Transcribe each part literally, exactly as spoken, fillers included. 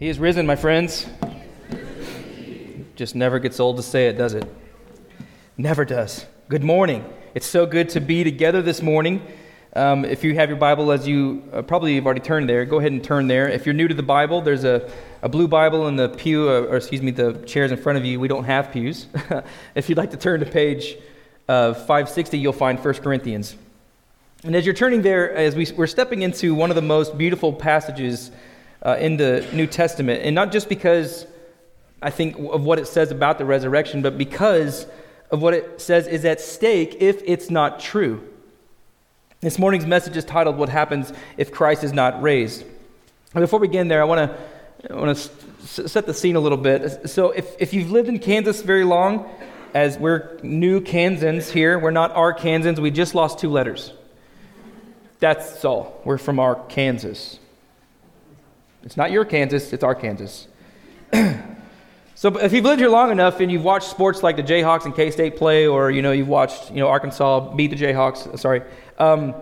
He is risen, my friends. Just never gets old to say it, does it? Never does. Good morning. It's so good to be together this morning. Um, if you have your Bible, as you uh, probably have already turned there, go ahead and turn there. If you're new to the Bible, there's a, a blue Bible in the pew, uh, or excuse me, the chairs in front of you. We don't have pews. If you'd like to turn to page uh, five sixty, you'll find First Corinthians. And as you're turning there, as we, we're stepping into one of the most beautiful passages uh, in the New Testament, and not just because I think of what it says about the resurrection, but because of what it says is at stake if it's not true. This morning's message is titled, "What Happens If Christ is Not Raised?" And before we begin there, I want to I want to s- set the scene a little bit. So if, if you've lived in Kansas very long, as we're new Kansans here, we're not Arkansans, we just lost two letters. That's all. We're from Arkansas. It's not your Kansas, it's Arkansas. So if you've lived here long enough and you've watched sports like the Jayhawks and K-State play, or you know you've watched you know Arkansas beat the Jayhawks, sorry, um,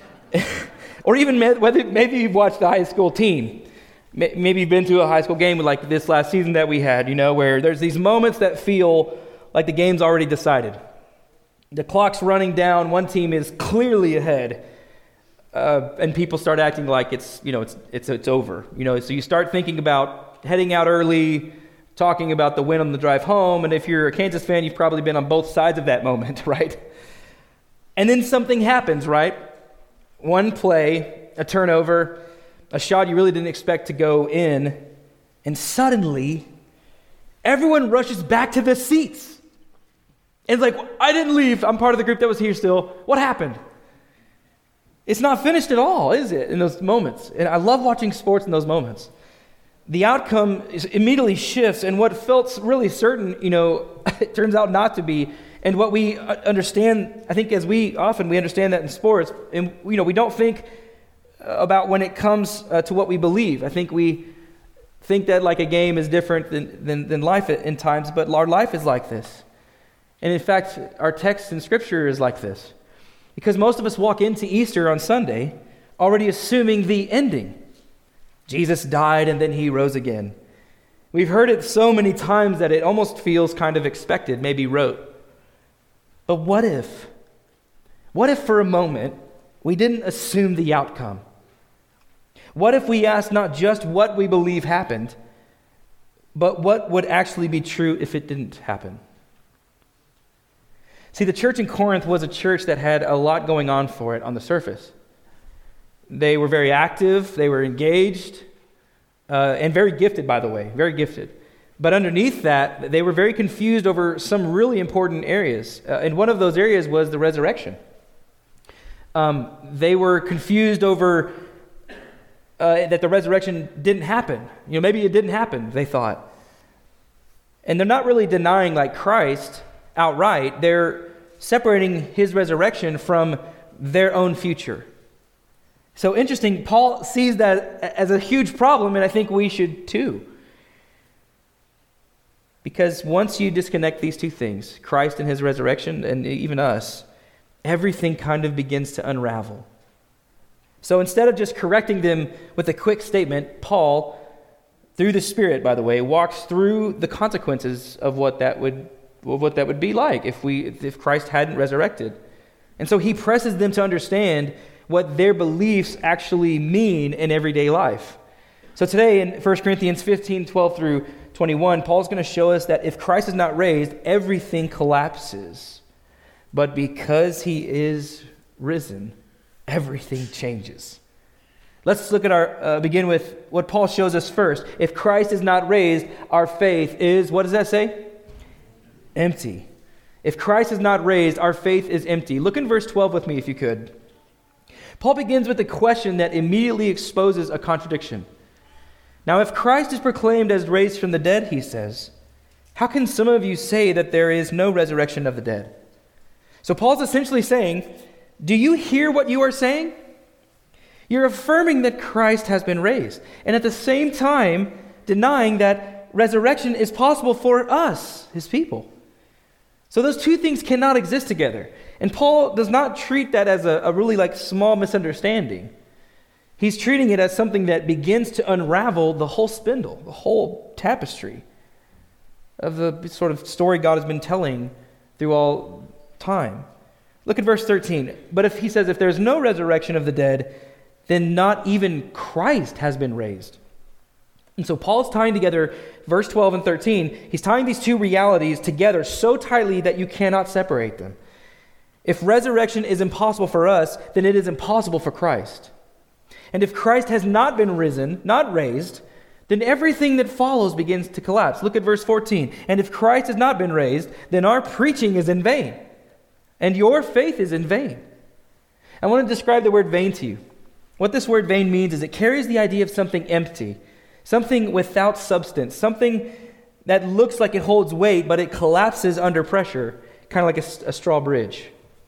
or even whether maybe you've watched the high school team, maybe you've been to a high school game like this last season that we had, you know, where there's these moments that feel like the game's already decided. The clock's running down, one team is clearly ahead. Uh, and people start acting like it's, you know, it's it's it's over. You know, so you start thinking about heading out early, talking about the win on the drive home, and if you're a Kansas fan, you've probably been on both sides of that moment, right? And then something happens, right? One play, a turnover, a shot you really didn't expect to go in, and suddenly, everyone rushes back to their seats. And it's like, I didn't leave. I'm part of the group that was here still. What happened? It's not finished at all, is it, in those moments? And I love watching sports in those moments. The outcome is immediately shifts, and what felt really certain, you know, it turns out not to be. And what we understand, I think as we often, we understand that in sports, and, you know, we don't think about when it comes uh, to what we believe. I think we think that like a game is different than, than, than life at, in times, but our life is like this. And in fact, our text in Scripture is like this. Because most of us walk into Easter on Sunday already assuming the ending. Jesus died and then he rose again. We've heard it so many times that it almost feels kind of expected, maybe rote. But what if, what if for a moment we didn't assume the outcome? What if we asked not just what we believe happened, but what would actually be true if it didn't happen? See, the church in Corinth was a church that had a lot going on for it on the surface. They were very active, they were engaged, uh, and very gifted, by the way, very gifted. But underneath that, they were very confused over some really important areas. Uh, and one of those areas was the resurrection. Um, they were confused over uh, that the resurrection didn't happen. You know, maybe it didn't happen, they thought. And they're not really denying, like Christ, outright. They're separating his resurrection from their own future. So interesting, Paul sees that as a huge problem, and I think we should too. Because once you disconnect these two things, Christ and his resurrection, and even us, everything kind of begins to unravel. So instead of just correcting them with a quick statement, Paul, through the Spirit, by the way, walks through the consequences of what that would of what that would be like if we if Christ hadn't resurrected. And so he presses them to understand what their beliefs actually mean in everyday life. So today in First Corinthians fifteen, twelve through twenty-one, Paul's going to show us that if Christ is not raised, everything collapses. But because he is risen, everything changes. Let's look at our, uh, begin with what Paul shows us first. If Christ is not raised, our faith is, what does that say? Empty. If Christ is not raised, our faith is empty. Look in verse twelve with me if you could. Paul begins with a question that immediately exposes a contradiction. Now, if Christ is proclaimed as raised from the dead, he says, how can some of you say that there is no resurrection of the dead? So Paul's essentially saying, do you hear what you are saying? You're affirming that Christ has been raised, and at the same time denying that resurrection is possible for us, his people. So those two things cannot exist together. And Paul does not treat that as a, a really like small misunderstanding. He's treating it as something that begins to unravel the whole spindle, the whole tapestry of the sort of story God has been telling through all time. Look at verse thirteen. But if he says, if there's no resurrection of the dead, then not even Christ has been raised. And so Paul's tying together verse twelve and thirteen. He's tying these two realities together so tightly that you cannot separate them. If resurrection is impossible for us, then it is impossible for Christ. And if Christ has not been risen, not raised, then everything that follows begins to collapse. Look at verse fourteen. And if Christ has not been raised, then our preaching is in vain, and your faith is in vain. I want to describe the word vain to you. What this word vain means is it carries the idea of something empty, something without substance, something that looks like it holds weight, but it collapses under pressure, kind of like a, a straw bridge.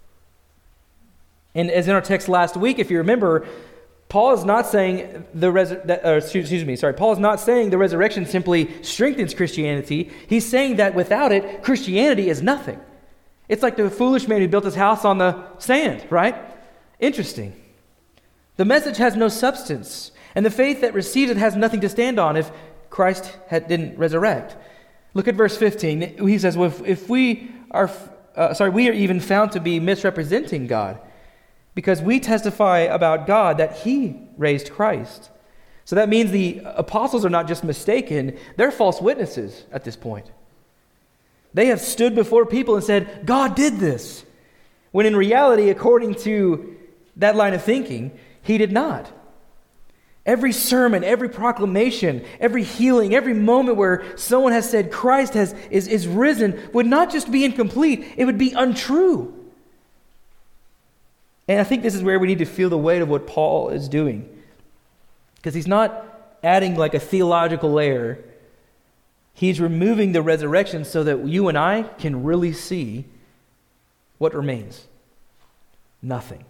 And as in our text last week, if you remember, Paul is not saying the res- that, uh, excuse me, sorry. Paul is not saying the resurrection simply strengthens Christianity. He's saying that without it, Christianity is nothing. It's like the foolish man who built his house on the sand, right? Interesting. The message has no substance, and the faith that receives it has nothing to stand on if Christ had, didn't resurrect. Look at verse fifteen. He says, well, if, if we are, uh, sorry, we are even found to be misrepresenting God, because we testify about God that He raised Christ. So that means the apostles are not just mistaken, they're false witnesses at this point. They have stood before people and said, God did this, when in reality, according to that line of thinking, He did not. Every sermon, every proclamation, every healing, every moment where someone has said Christ has is, is risen would not just be incomplete, it would be untrue. And I think this is where we need to feel the weight of what Paul is doing. Because he's not adding like a theological layer. He's removing the resurrection so that you and I can really see what remains. Nothing.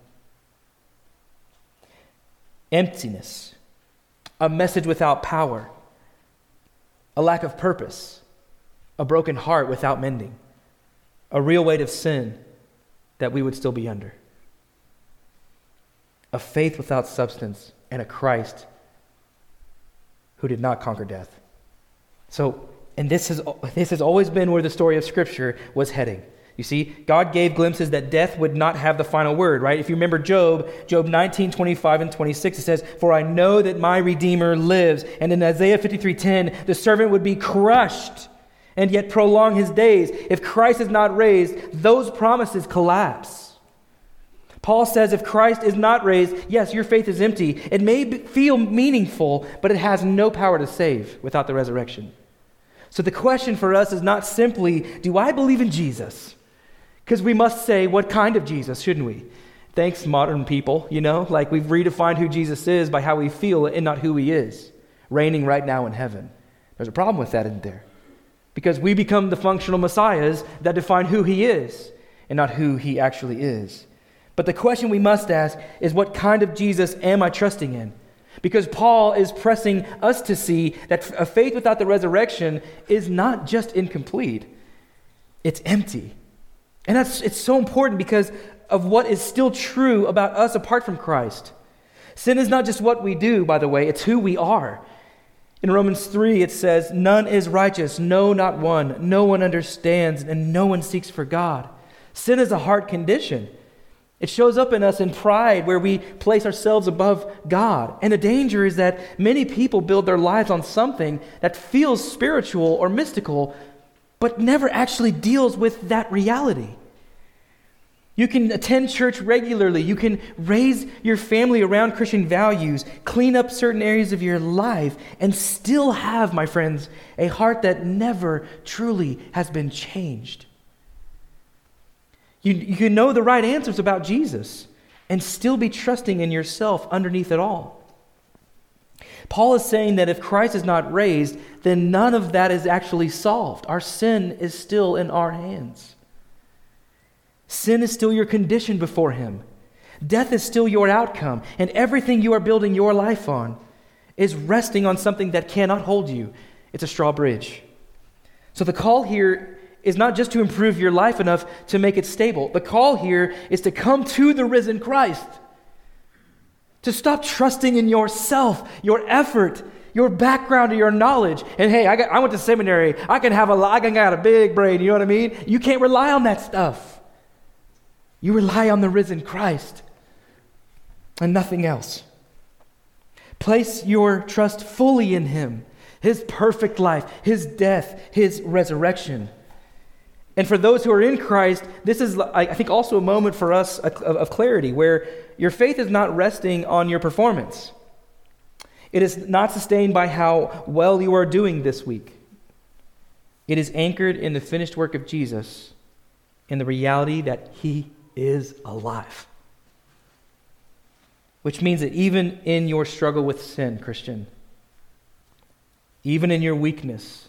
Emptiness. A message without power. A lack of purpose. A broken heart without mending. A real weight of sin that we would still be under. A faith without substance, and a Christ who did not conquer death. So, and this has this has always been where the story of Scripture was heading. You see, God gave glimpses that death would not have the final word, right? If you remember Job, Job nineteen, twenty-five and twenty-six, it says, for I know that my Redeemer lives. And in Isaiah fifty-three ten, the servant would be crushed and yet prolong his days. If Christ is not raised, those promises collapse. Paul says if Christ is not raised, yes, your faith is empty. It may be, feel meaningful, but it has no power to save without the resurrection. So the question for us is not simply, do I believe in Jesus? Because we must say, what kind of Jesus, shouldn't we? Thanks, modern people, you know, like we've redefined who Jesus is by how we feel and not who He is, reigning right now in heaven. There's a problem with that, isn't there? Because we become the functional messiahs that define who He is and not who He actually is. But the question we must ask is, what kind of Jesus am I trusting in? Because Paul is pressing us to see that a faith without the resurrection is not just incomplete, it's empty. And that's it's so important because of what is still true about us apart from Christ. Sin is not just what we do, by the way, it's who we are. In Romans three, it says, none is righteous, no, not one. No one understands, and no one seeks for God. Sin is a heart condition. It shows up in us in pride where we place ourselves above God. And the danger is that many people build their lives on something that feels spiritual or mystical, but never actually deals with that reality. You can attend church regularly. You can raise your family around Christian values, clean up certain areas of your life, and still have, my friends, a heart that never truly has been changed. You, you can know the right answers about Jesus and still be trusting in yourself underneath it all. Paul is saying that if Christ is not raised, then none of that is actually solved. Our sin is still in our hands. Sin is still your condition before Him. Death is still your outcome, and everything you are building your life on is resting on something that cannot hold you. It's a straw bridge. So the call here is not just to improve your life enough to make it stable. The call here is to come to the risen Christ. To stop trusting in yourself, your effort, your background, or your knowledge. And hey, I, got, I went to seminary. I can have a, I can got a big brain. You know what I mean? You can't rely on that stuff. You rely on the risen Christ and nothing else. Place your trust fully in him, his perfect life, his death, his resurrection. And for those who are in Christ, this is, I think, also a moment for us of clarity where your faith is not resting on your performance. It is not sustained by how well you are doing this week. It is anchored in the finished work of Jesus, in the reality that he is alive. Which means that even in your struggle with sin, Christian, even in your weakness,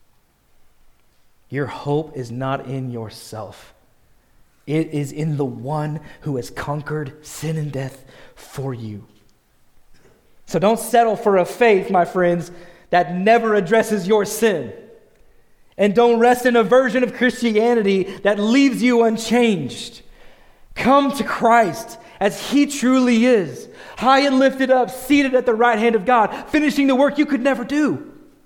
your hope is not in yourself. It is in the one who has conquered sin and death for you. So don't settle for a faith, my friends, that never addresses your sin. And don't rest in a version of Christianity that leaves you unchanged. Come to Christ as he truly is, high and lifted up, seated at the right hand of God, finishing the work you could never do.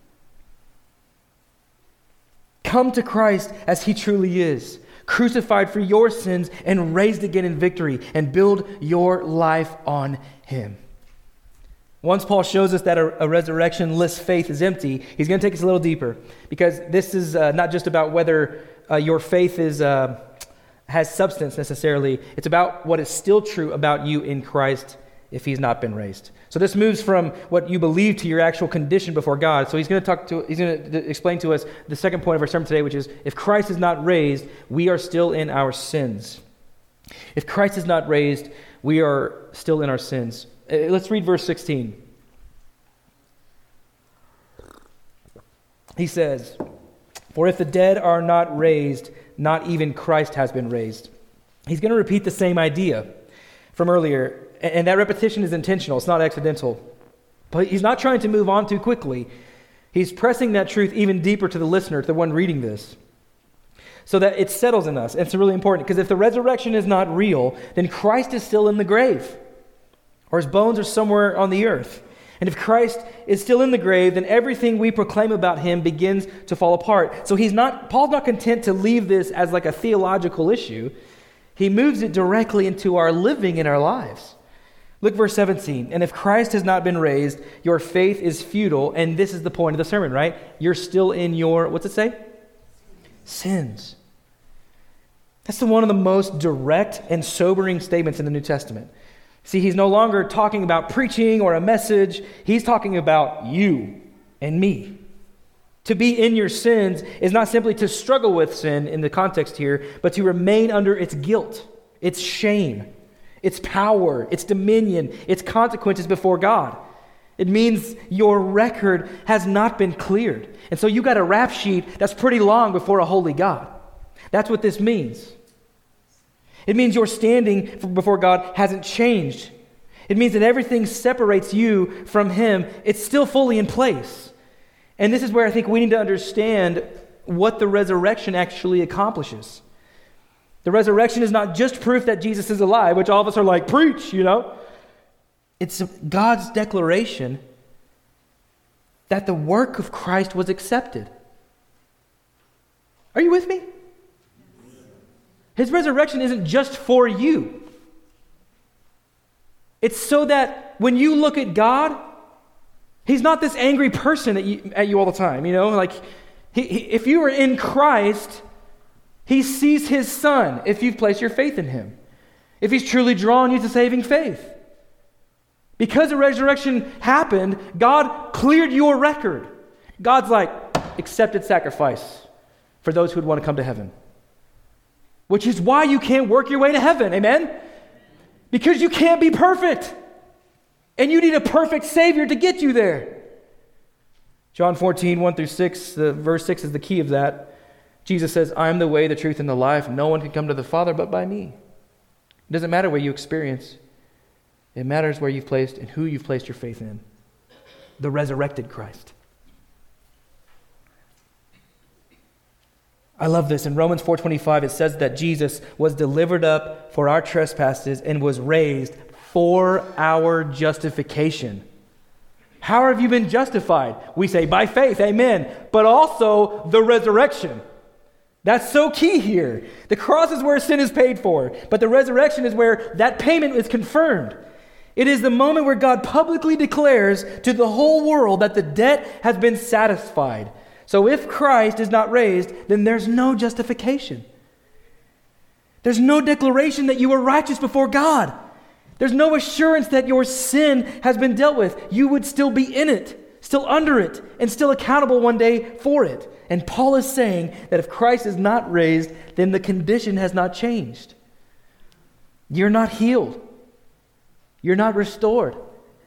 Come to Christ as he truly is, crucified for your sins and raised again in victory, and build your life on him. Once Paul shows us that a, a resurrection-less faith is empty, he's going to take us a little deeper, because this is uh, not just about whether uh, your faith is uh, has substance necessarily. It's about what is still true about you in Christ if he's not been raised. So this moves from what you believe to your actual condition before God. So he's going to talk to, he's going to explain to us the second point of our sermon today, which is if Christ is not raised, we are still in our sins. If Christ is not raised, we are still in our sins. Uh, let's read verse sixteen. He says, "For if the dead are not raised, not even Christ has been raised." He's going to repeat the same idea from earlier. And that repetition is intentional. It's not accidental. But he's not trying to move on too quickly. He's pressing that truth even deeper to the listener, to the one reading this, so that it settles in us. And it's really important, because if the resurrection is not real, then Christ is still in the grave, or his bones are somewhere on the earth. And if Christ is still in the grave, then everything we proclaim about him begins to fall apart. So he's not, Paul's not content to leave this as like a theological issue. He moves it directly into our living in our lives. Look verse seventeen. "And if Christ has not been raised, your faith is futile." And this is the point of the sermon, right? You're still in your, what's it say? Sins. That's the one of the most direct and sobering statements in the New Testament. See, he's no longer talking about preaching or a message. He's talking about you and me. To be in your sins is not simply to struggle with sin in the context here, but to remain under its guilt, its shame, its power, its dominion, its consequences before God. It means your record has not been cleared. And so you got a rap sheet that's pretty long before a holy God. That's what this means. It means your standing before God hasn't changed. It means that everything separates you from him. It's still fully in place. And this is where I think we need to understand what the resurrection actually accomplishes. The resurrection is not just proof that Jesus is alive, which all of us are like, preach, you know. It's God's declaration that the work of Christ was accepted. Are you with me? His resurrection isn't just for you. It's so that when you look at God, he's not this angry person at you, at you all the time, you know? Like, he, he, if you are in Christ, he sees his Son if you've placed your faith in him. If he's truly drawn you to saving faith. Because the resurrection happened, God cleared your record. God's like, accepted sacrifice for those who would want to come to heaven. Which is why you can't work your way to heaven, amen? Because you can't be perfect. And you need a perfect Savior to get you there. John fourteen, one through six, the verse six is the key of that. Jesus says, "I am the way, the truth, and the life. No one can come to the Father but by me." It doesn't matter what you experience. It matters where you've placed and who you've placed your faith in. The resurrected Christ. I love this. In Romans four twenty-five, it says that Jesus was delivered up for our trespasses and was raised for our justification. How have you been justified? We say by faith, amen, but also the resurrection. That's so key here. The cross is where sin is paid for, but the resurrection is where that payment is confirmed. It is the moment where God publicly declares to the whole world that the debt has been satisfied. So if Christ is not raised, then there's no justification. There's no declaration that you are righteous before God. There's no assurance that your sin has been dealt with. You would still be in it, still under it, and still accountable one day for it. And Paul is saying that if Christ is not raised, then the condition has not changed. You're not healed. You're not restored.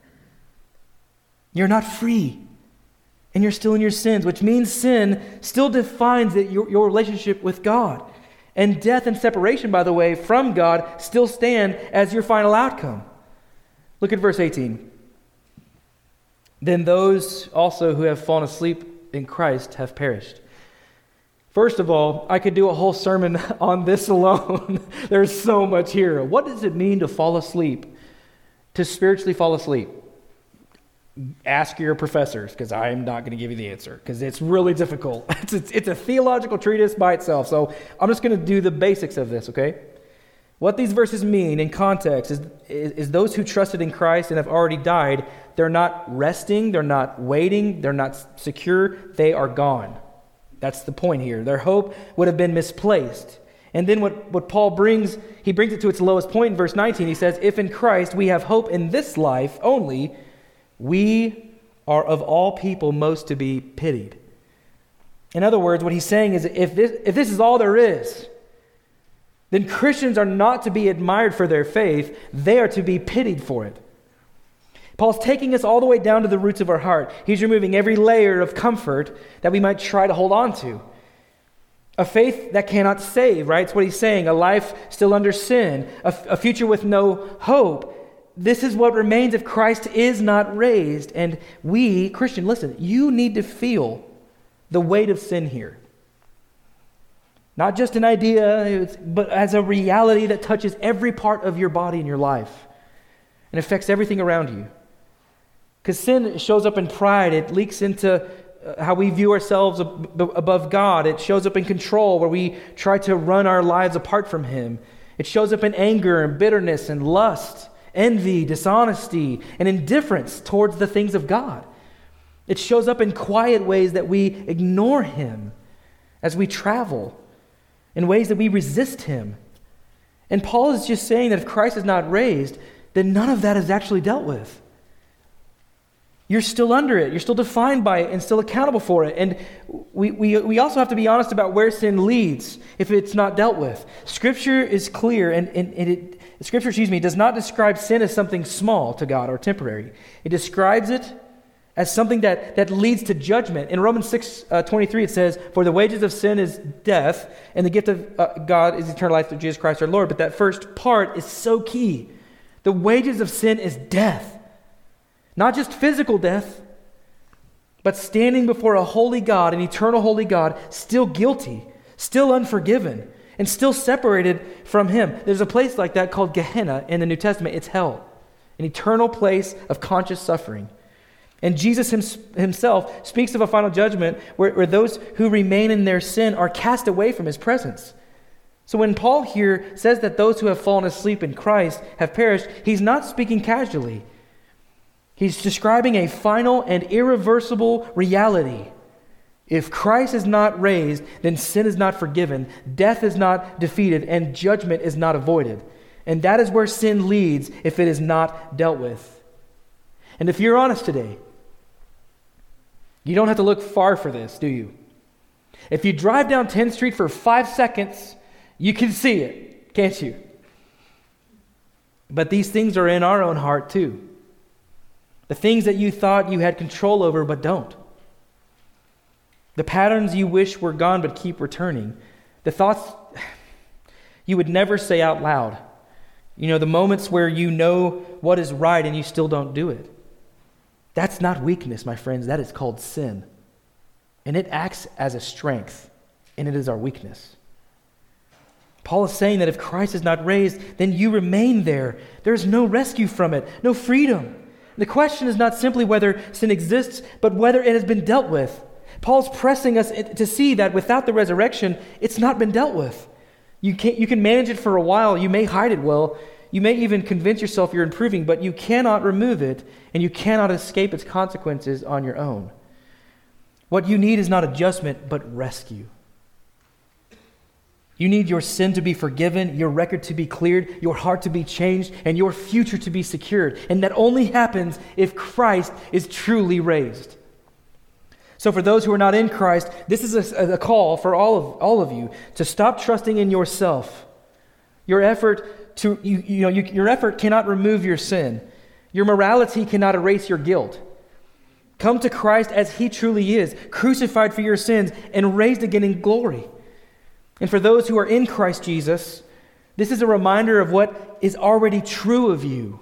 You're not free. And you're still in your sins, which means sin still defines it, your, your relationship with God. And death and separation, by the way, from God still stand as your final outcome. Look at verse eighteen. Then those also who have fallen asleep in Christ have perished. First of all, I could do a whole sermon on this alone. There's so much here. What does it mean to fall asleep? To spiritually fall asleep? Ask your professors, because I am not going to give you the answer, because it's really difficult. It's a, it's a theological treatise by itself, so I'm just going to do the basics of this, okay? What these verses mean in context is, is, is those who trusted in Christ and have already died, they're not resting, they're not waiting, they're not secure, they are gone. That's the point here. Their hope would have been misplaced. And then what, what Paul brings, he brings it to its lowest point in verse nineteen. He says, if in Christ we have hope in this life only, we are of all people most to be pitied. In other words, what he's saying is if this, if this is all there is, then Christians are not to be admired for their faith, they are to be pitied for it. Paul's taking us all the way down to the roots of our heart. He's removing every layer of comfort that we might try to hold on to. A faith that cannot save, right? That's what he's saying. A life still under sin, a, a future with no hope. This is what remains if Christ is not raised. And we, Christian, listen, you need to feel the weight of sin here. Not just an idea, but as a reality that touches every part of your body and your life and affects everything around you. Because sin shows up in pride. It leaks into how we view ourselves ab- above God. It shows up in control, where we try to run our lives apart from Him. It shows up in anger and bitterness and lust, envy, dishonesty, and indifference towards the things of God. It shows up in quiet ways that we ignore Him as we travel, in ways that we resist Him. And Paul is just saying that if Christ is not raised, then none of that is actually dealt with. You're still under it. You're still defined by it and still accountable for it. And we, we, we also have to be honest about where sin leads if it's not dealt with. Scripture is clear, and, and, and it Scripture, excuse me, does not describe sin as something small to God or temporary. It describes it as something that, that leads to judgment. In Romans six twenty-three, it says, for the wages of sin is death, and the gift of uh, God is eternal life through Jesus Christ our Lord. But that first part is so key. The wages of sin is death. Not just physical death, but standing before a holy God, an eternal holy God, still guilty, still unforgiven, and still separated from Him. There's a place like that called Gehenna in the New Testament. It's hell, an eternal place of conscious suffering. And Jesus Himself speaks of a final judgment where, where those who remain in their sin are cast away from His presence. So when Paul here says that those who have fallen asleep in Christ have perished, he's not speaking casually. He's describing a final and irreversible reality. If Christ is not raised, then sin is not forgiven, death is not defeated, and judgment is not avoided. And that is where sin leads if it is not dealt with. And if you're honest today, you don't have to look far for this, do you? If you drive down tenth Street for five seconds, you can see it, can't you? But these things are in our own heart too. The things that you thought you had control over but don't. The patterns you wish were gone but keep returning. The thoughts you would never say out loud. You know, the moments where you know what is right and you still don't do it. That's not weakness, my friends. That is called sin. And it acts as a strength, and it is our weakness. Paul is saying that if Christ is not raised, then you remain there. There's no rescue from it, no freedom. The question is not simply whether sin exists, but whether it has been dealt with. Paul's pressing us to see that without the resurrection, it's not been dealt with. You can you can manage it for a while. You may hide it well. You may even convince yourself you're improving, but you cannot remove it, and you cannot escape its consequences on your own. What you need is not adjustment, but rescue. You need your sin to be forgiven, your record to be cleared, your heart to be changed, and your future to be secured. And that only happens if Christ is truly raised. So for those who are not in Christ, this is a, a call for all of all of you to stop trusting in yourself. Your effort to you, you know you, your effort cannot remove your sin. Your morality cannot erase your guilt. Come to Christ as He truly is, crucified for your sins and raised again in glory. And for those who are in Christ Jesus, this is a reminder of what is already true of you.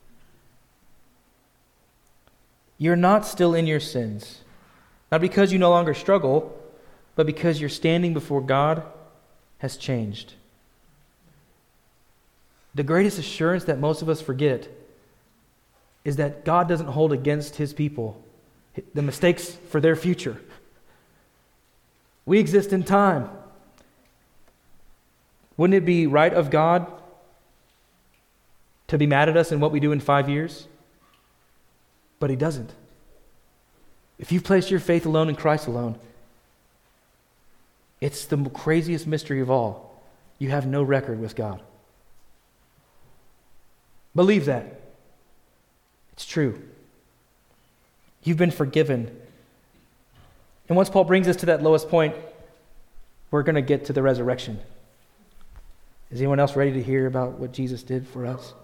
You're not still in your sins. Not because you no longer struggle, but because your standing before God has changed. The greatest assurance that most of us forget is that God doesn't hold against His people the mistakes for their future. We exist in time. Wouldn't it be right of God to be mad at us in what we do in five years? But He doesn't. If you've placed your faith alone in Christ alone, it's the craziest mystery of all. You have no record with God. Believe that. It's true. You've been forgiven. And once Paul brings us to that lowest point, we're going to get to the resurrection. Is anyone else ready to hear about what Jesus did for us?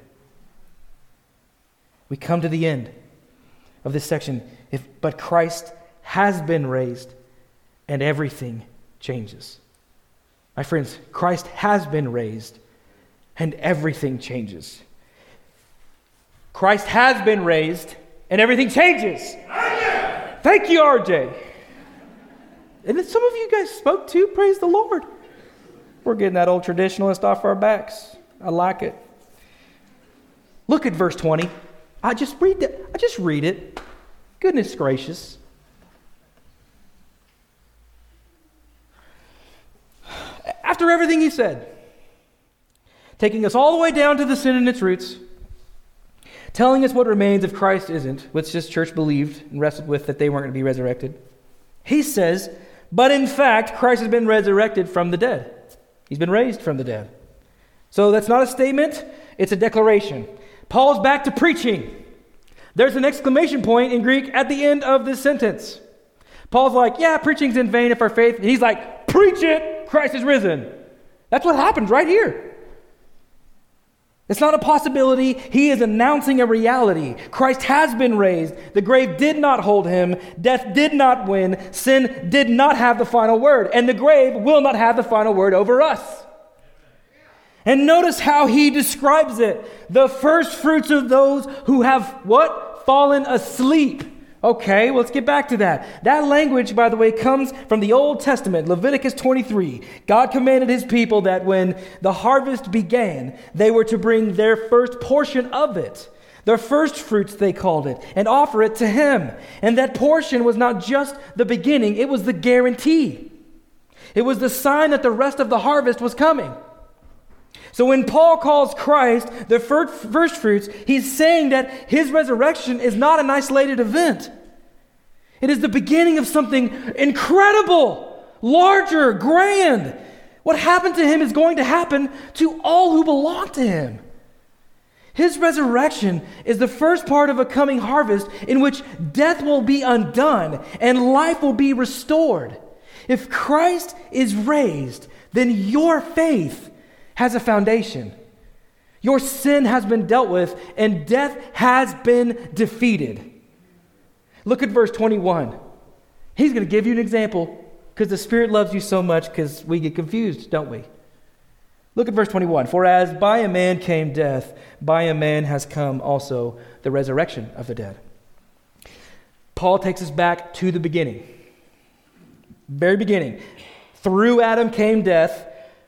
We come to the end of this section. If, but Christ has been raised, and everything changes. My friends, Christ has been raised, and everything changes. Christ has been raised, and everything changes. Thank you, R J. And then some of you guys spoke too. Praise the Lord. We're getting that old traditionalist off our backs. I like it. Look at verse twenty. I just read it. I just read it. Goodness gracious. After everything he said, taking us all the way down to the sin and its roots, telling us what remains if Christ isn't, which this church believed and wrestled with that they weren't going to be resurrected, he says, but in fact, Christ has been resurrected from the dead. He's been raised from the dead. So that's not a statement, it's a declaration. Paul's back to preaching. There's an exclamation point in Greek at the end of this sentence. Paul's like, yeah, preaching's in vain if our faith, and he's like, preach it, Christ is risen. That's what happens right here. It's not a possibility. He is announcing a reality. Christ has been raised. The grave did not hold him. Death did not win. Sin did not have the final word. And the grave will not have the final word over us. And notice how he describes it. The first fruits of those who have what? Fallen asleep. Okay, well, let's get back to that. That language, by the way, comes from the Old Testament, Leviticus twenty-three. God commanded his people that when the harvest began, they were to bring their first portion of it, their first fruits, they called it, and offer it to him. And that portion was not just the beginning, it was the guarantee. It was the sign that the rest of the harvest was coming. So when Paul calls Christ the first fruits, he's saying that his resurrection is not an isolated event. It is the beginning of something incredible, larger, grand. What happened to him is going to happen to all who belong to him. His resurrection is the first part of a coming harvest in which death will be undone and life will be restored. If Christ is raised, then your faith has a foundation. Your sin has been dealt with and death has been defeated. Look at verse twenty-one. He's going to give you an example because the Spirit loves you so much because we get confused, don't we? Look at verse twenty-one. For as by a man came death, by a man has come also the resurrection of the dead. Paul takes us back to the beginning. Very beginning. Through Adam came death.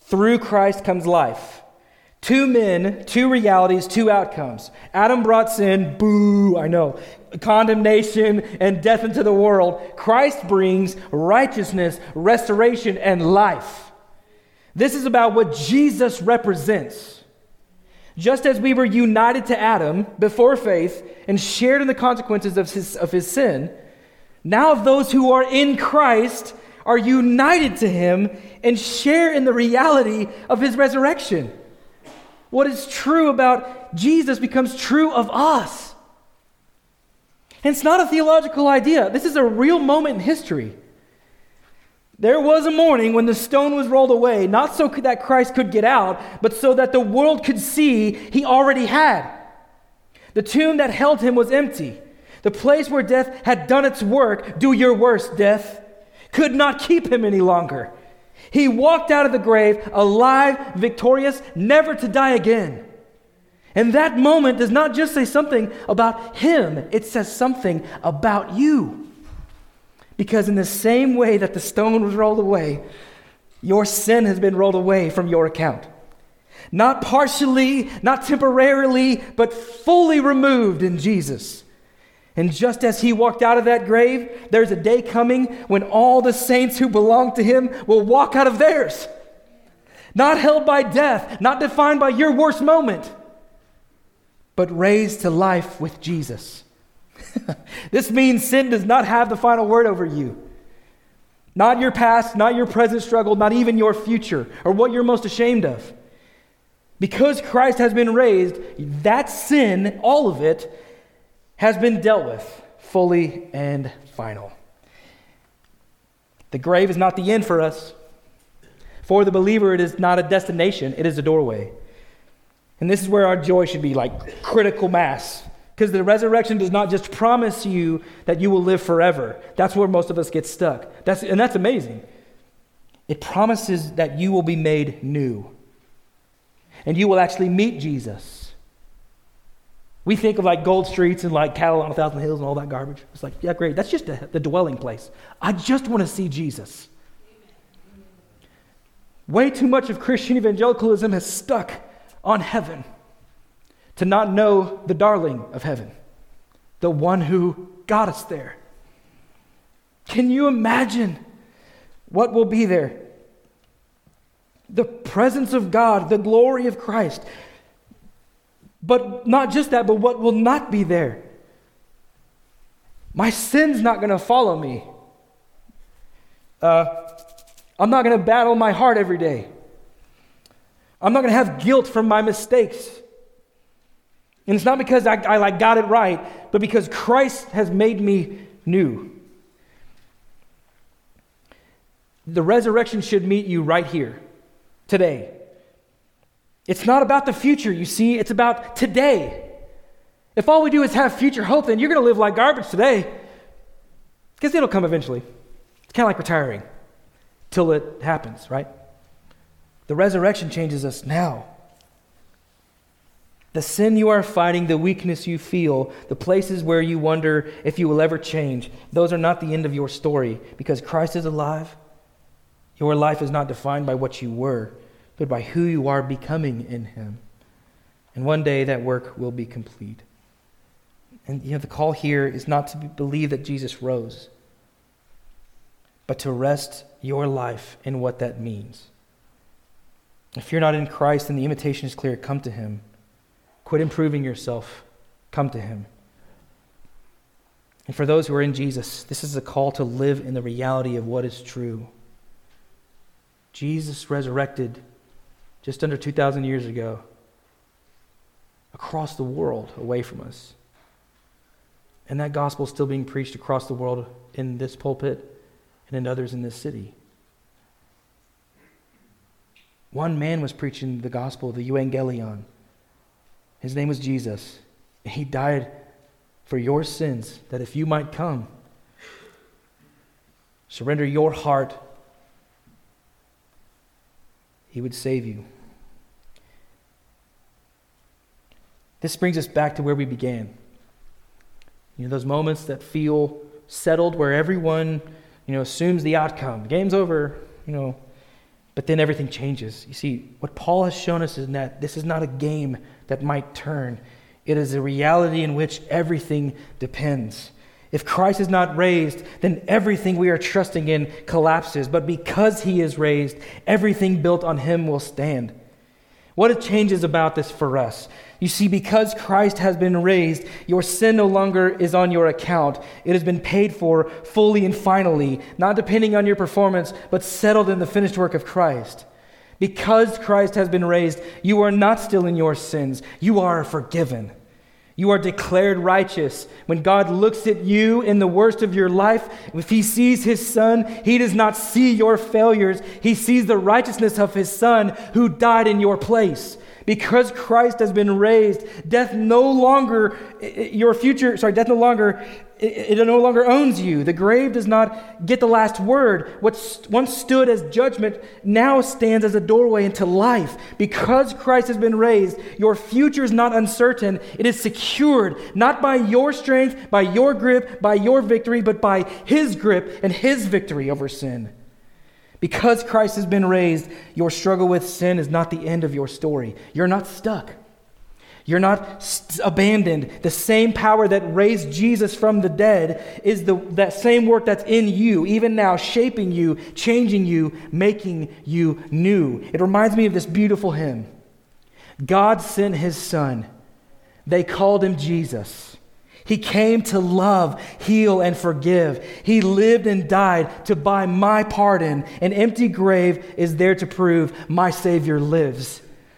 Through Christ comes life. Two men, two realities, two outcomes. Adam brought sin, boo, I know, condemnation and death into the world. Christ brings righteousness, restoration, and life. This is about what Jesus represents. Just as we were united to Adam before faith and shared in the consequences of his, of his sin, now those who are in Christ are united to him and share in the reality of his resurrection. What is true about Jesus becomes true of us. And it's not a theological idea. This is a real moment in history. There was a morning when the stone was rolled away, not so that Christ could get out, but so that the world could see he already had. The tomb that held him was empty. The place where death had done its work, do your worst, death, could not keep him any longer. He walked out of the grave, alive, victorious, never to die again. And that moment does not just say something about him, it says something about you. Because in the same way that the stone was rolled away, your sin has been rolled away from your account. Not partially, not temporarily, but fully removed in Jesus. And just as he walked out of that grave, there's a day coming when all the saints who belong to him will walk out of theirs. Not held by death, not defined by your worst moment, but raised to life with Jesus. This means sin does not have the final word over you. Not your past, not your present struggle, not even your future, or what you're most ashamed of. Because Christ has been raised, that sin, all of it, has been dealt with fully and final. The grave is not the end for us. For the believer, it is not a destination, it is a doorway. And this is where our joy should be like critical mass. Because the resurrection does not just promise you that you will live forever. That's where most of us get stuck. That's, and that's amazing. It promises that you will be made new. And you will actually meet Jesus. We think of like gold streets and like cattle on a thousand hills and all that garbage. It's like, yeah, great. That's just a, the dwelling place. I just want to see Jesus. Way too much of Christian evangelicalism has stuck on heaven to not know the darling of heaven, the one who got us there. Can you imagine what will be there? The presence of God, the glory of Christ. But not just that, but what will not be there? My sin's not going to follow me. Uh, I'm not going to battle my heart every day. I'm not going to have guilt from my mistakes. And it's not because I, I like got it right, but because Christ has made me new. The resurrection should meet you right here, today. It's not about the future, you see. It's about today. If all we do is have future hope, then you're going to live like garbage today. Because it'll come eventually. It's kind of like retiring till it happens, right? The resurrection changes us now. The sin you are fighting, the weakness you feel, the places where you wonder if you will ever change, those are not the end of your story. Because Christ is alive, your life is not defined by what you were, but by who you are becoming in him. And one day that work will be complete. And you know, the call here is not to believe that Jesus rose, but to rest your life in what that means. If you're not in Christ, then the invitation is clear. Come to him. Quit improving yourself. Come to him. And for those who are in Jesus, this is a call to live in the reality of what is true. Jesus resurrected just under two thousand years ago, across the world, away from us. And that gospel is still being preached across the world in this pulpit and in others in this city. One man was preaching the gospel, the Evangelion. His name was Jesus. And he died for your sins, that if you might come, surrender your heart, he would save you. This brings us back to where we began. You know, those moments that feel settled, where everyone, you know, assumes the outcome. Game's over, you know. But then everything changes. You see, what Paul has shown us is that this is not a game that might turn. It is a reality in which everything depends. If Christ is not raised, then everything we are trusting in collapses. But because he is raised, everything built on him will stand. What it changes about this for us? You see, because Christ has been raised, your sin no longer is on your account. It has been paid for fully and finally, not depending on your performance, but settled in the finished work of Christ. Because Christ has been raised, you are not still in your sins. You are forgiven. You are declared righteous. When God looks at you in the worst of your life, if he sees his son, he does not see your failures. He sees the righteousness of his son who died in your place. Because Christ has been raised, death no longer, your future, sorry, death no longer, it, it no longer owns you. The grave does not get the last word. What once stood as judgment now stands as a doorway into life. Because Christ has been raised, your future is not uncertain. It is secured, not by your strength, by your grip, by your victory, but by his grip and his victory over sin. Because Christ has been raised, your struggle with sin is not the end of your story. You're not stuck. You're not st- abandoned. The same power that raised Jesus from the dead is the, that same work that's in you, even now, shaping you, changing you, making you new. It reminds me of this beautiful hymn. God sent his son. They called him Jesus. He came to love, heal, and forgive. He lived and died to buy my pardon. An empty grave is there to prove my Savior lives.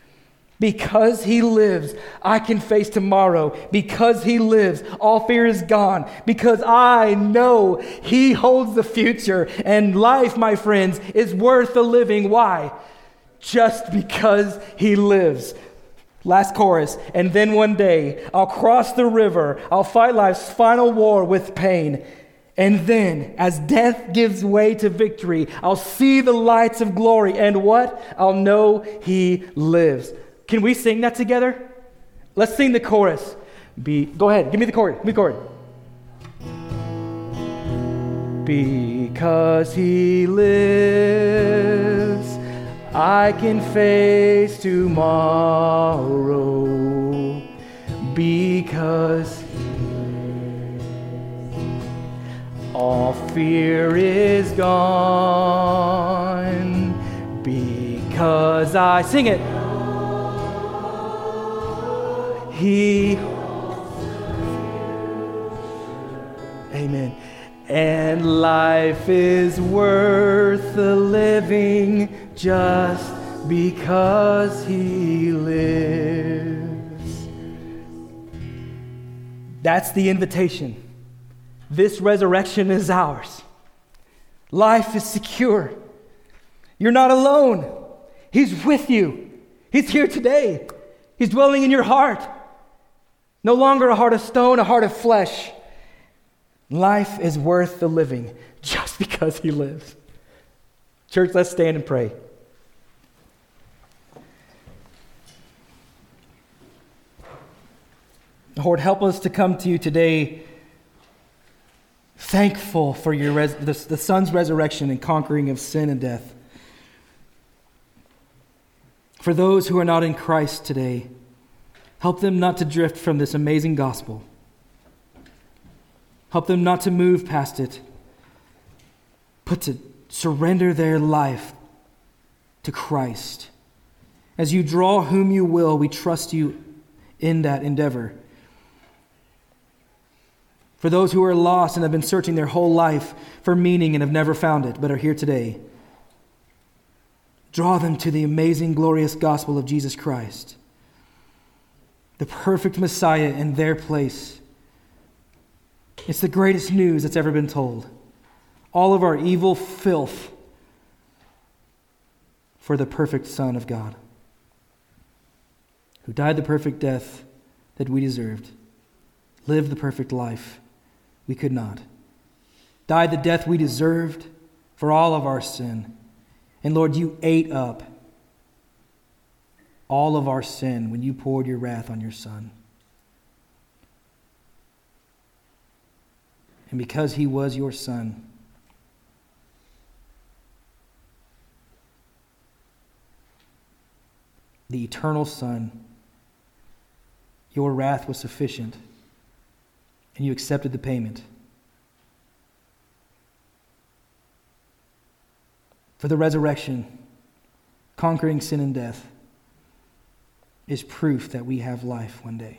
Because he lives, I can face tomorrow. Because he lives, all fear is gone. Because I know he holds the future. And life, my friends, is worth the living. Why? Just because he lives. Last chorus. And then one day, I'll cross the river. I'll fight life's final war with pain. And then, as death gives way to victory, I'll see the lights of glory. And what? I'll know he lives. Can we sing that together? Let's sing the chorus. Be, go ahead. Give me the chord. Give me the chord. Because he lives, I can face tomorrow. Because all fear is gone. Because I sing it. He. Amen. And life is worth the living just because he lives. That's the invitation. This resurrection is ours. Life is secure. You're not alone. He's with you. He's here today. He's dwelling in your heart. No longer a heart of stone, a heart of flesh. Life is worth the living just because he lives. Church, let's stand and pray. Lord, help us to come to you today thankful for your res- the, the Son's resurrection and conquering of sin and death. For those who are not in Christ today, help them not to drift from this amazing gospel. Help them not to move past it, but to surrender their life to Christ. As you draw whom you will, we trust you in that endeavor. For those who are lost and have been searching their whole life for meaning and have never found it, but are here today, draw them to the amazing, glorious gospel of Jesus Christ, the perfect Messiah in their place. It's the greatest news that's ever been told. All of our evil filth for the perfect Son of God, who died the perfect death that we deserved, lived the perfect life we could not, died the death we deserved for all of our sin. And Lord, you ate up all of our sin when you poured your wrath on your Son. And because he was your Son, the eternal Son, your wrath was sufficient, and you accepted the payment. For the resurrection, conquering sin and death, is proof that we have life one day.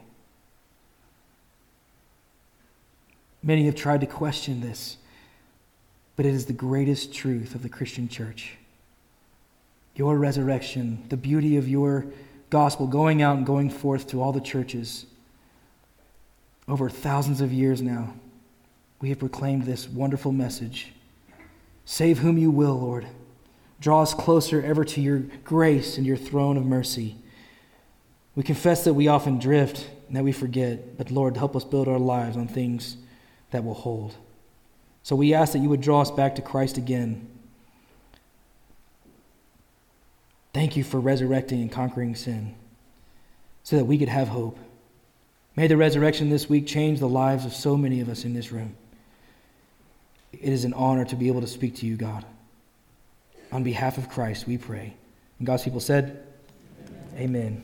Many have tried to question this, but it is the greatest truth of the Christian church. Your resurrection, the beauty of your gospel going out and going forth to all the churches. Over thousands of years now, we have proclaimed this wonderful message. Save whom you will, Lord. Draw us closer ever to your grace and your throne of mercy. We confess that we often drift and that we forget, but Lord, help us build our lives on things that will hold. So we ask that you would draw us back to Christ again. Thank you for resurrecting and conquering sin so that we could have hope. May the resurrection this week change the lives of so many of us in this room. It is an honor to be able to speak to you, God. On behalf of Christ, we pray. And God's people said, Amen. Amen.